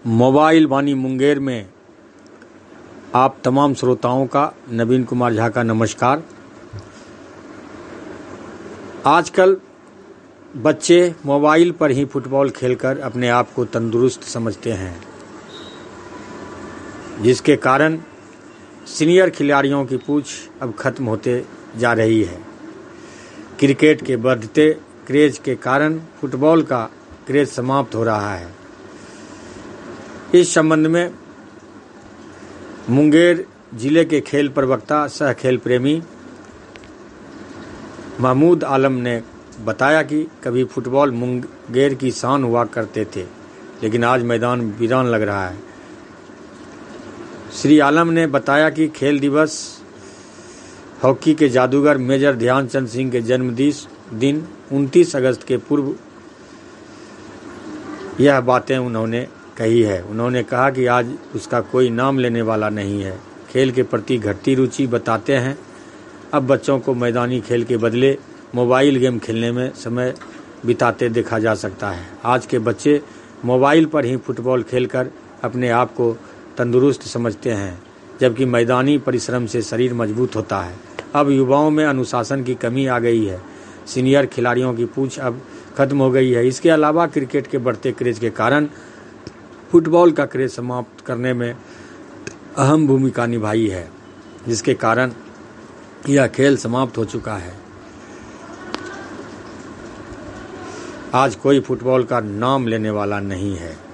Mobile वाणी मुंगेर में आप तमाम श्रोताओं का नवीन कुमार झा का नमस्कार। आजकल बच्चे मोबाइल पर ही फुटबॉल खेलकर अपने आप को तंदुरुस्त समझते हैं, जिसके कारण सीनियर खिलाड़ियों की पूछ अब खत्म होते जा रही है। क्रिकेट के बढ़ते क्रेज के कारण फुटबॉल का क्रेज समाप्त हो रहा है। इस संबंध में मुंगेर जिले के खेल प्रवक्ता सह खेल प्रेमी महमूद आलम ने बताया कि कभी फुटबॉल मुंगेर की शान हुआ करते थे, लेकिन आज मैदान वीरान लग रहा है। श्री आलम ने बताया कि खेल दिवस हॉकी के जादूगर मेजर ध्यानचंद सिंह के जन्मदिन 29 अगस्त के पूर्व यह बातें उन्होंने कही है। उन्होंने कहा कि आज उसका कोई नाम लेने वाला नहीं है। खेल के प्रति घटती रुचि बताते हैं। अब बच्चों को मैदानी खेल के बदले मोबाइल गेम खेलने में समय बिताते देखा जा सकता है। आज के बच्चे मोबाइल पर ही फुटबॉल खेलकर अपने आप को तंदुरुस्त समझते हैं, जबकि मैदानी परिश्रम से शरीर मजबूत होता है। अब युवाओं में अनुशासन की कमी आ गई है। सीनियर खिलाड़ियों की पूछ अब खत्म हो गई है। इसके अलावा क्रिकेट के बढ़ते क्रेज के कारण फुटबॉल का क्रेज समाप्त करने में अहम भूमिका निभाई है, जिसके कारण यह खेल समाप्त हो चुका है। आज कोई फुटबॉल का नाम लेने वाला नहीं है।